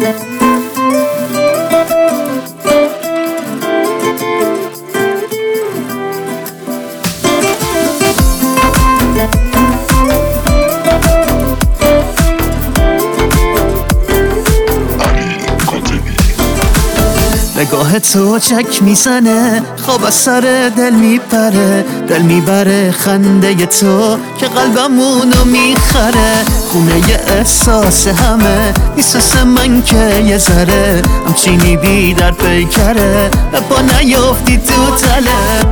نگاه تو چک میزنه، خواب از سر دل میپره، دل میبره خنده تو که قلبمونو میخره. خونه ی احساس همه میسوس من که یه ذره همچینی بی در پیکره، با نیافتی تو تله.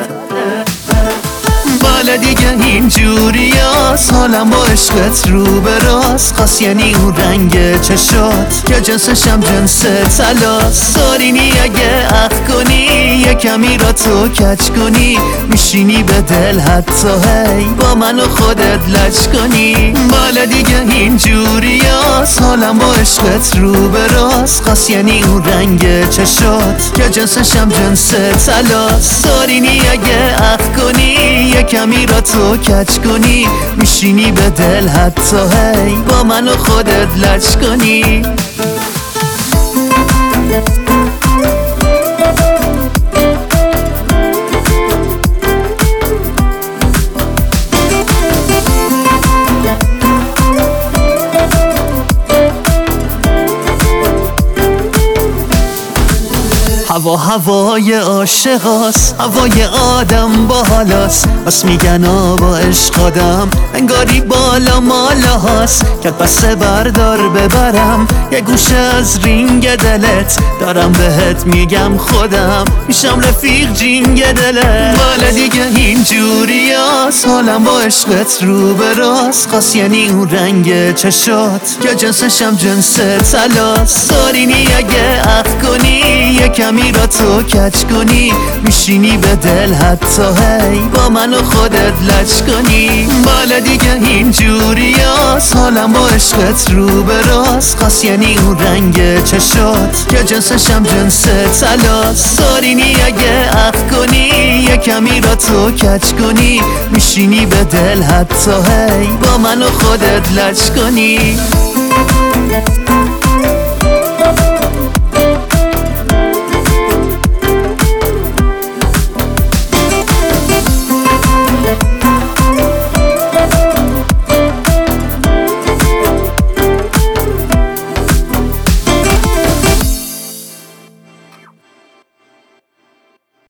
بالا دیگه اینجوری هست، حالم با عشقت رو به راست خواست، یعنی اون رنگ چشات که جنسشم جنس تلاست. سارینی اگه عقل کنی یه کمی را تو کچ کنی، میشینی به دل حتی هی با من و خودت لچ کنی. بالا دیگه اینجوری هست، حالم با عشقت رو به راست خواست، یعنی اون رنگ چشات که جنسشم جنس تلاست. سارینی اگه عقل کنی یه کمی را تو کچ کنی، میشینی به دل حتی هی با من و خودت لچ کنی. هوای عاشقاست، هوای آدم با حالاست، بس میگن با عشق آدم انگاری بالا مالا هاست. که پس بردار ببرم یه گوشه از رینگ دلت، دارم بهت میگم خودم میشم رفیق جینگ دلت. بالا دیگه اینجوری هست، حالم با عشقت رو به راست خواست، یعنی اون رنگ چشات که جنسشم جنس تلاست. سارینی اگه عقل کنی یه کمی را تو کچ کنی، میشینی به دل حتی هی با من و خودت لچ کنی. بالا دیگه اینجوری هست، حالم با عشقت رو به راست خواست، یعنی اون رنگ چشات که جنسشم جنس تلاست. سارینی اگه عقل کنی یه کمی را تو کچ کنی، میشینی به دل حتی هی با من و خودت لچ کنی.